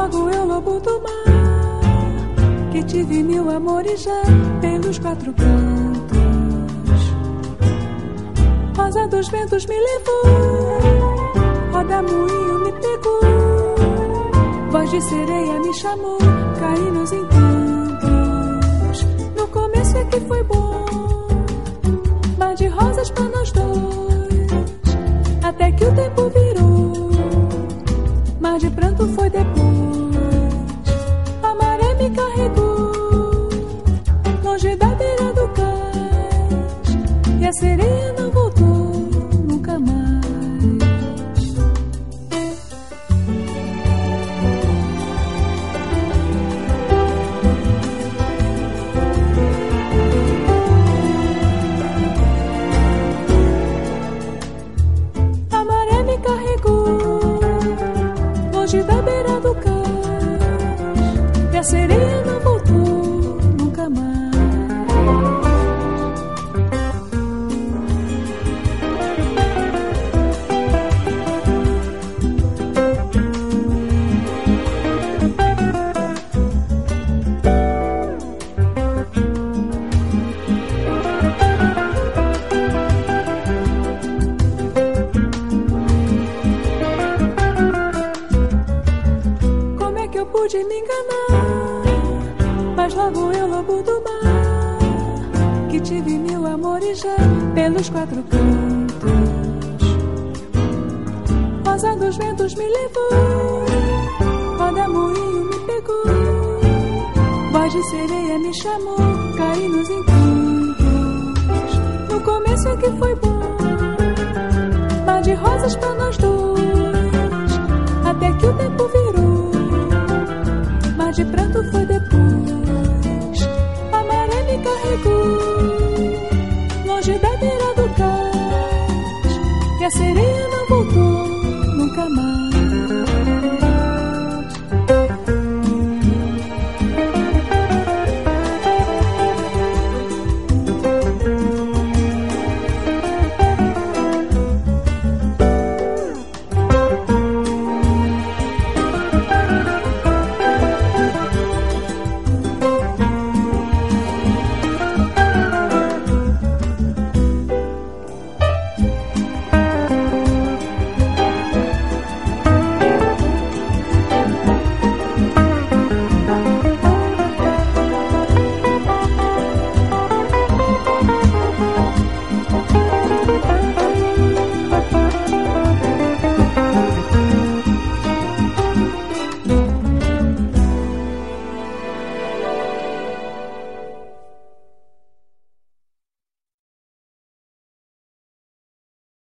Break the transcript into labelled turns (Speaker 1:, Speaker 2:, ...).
Speaker 1: logo eu, lobo do mar, que tive mil amores já pelos quatro cantos. Rosa dos ventos me levou, roda moinho me pegou, voz de sereia me chamou, caí nos encantos. No começo é que foi bom, mar de rosas pra nós dois, até que o tempo virou, mar de pranto foi depois. A maré me carregou, longe da beira do cais, e a sereia não voltou nunca mais. A maré me carregou, longe da beira do cais, e a sereia não voltou nunca mais. Como é que eu pude me enganar? Mas logo eu, lobo do mar, que tive mil amores já pelos quatro cantos. Rosa dos ventos me levou, roda moinho me pegou, voz de sereia me chamou, caí nos encantos. No começo é que foi bom, mar de rosas pra nós dois, até que o tempo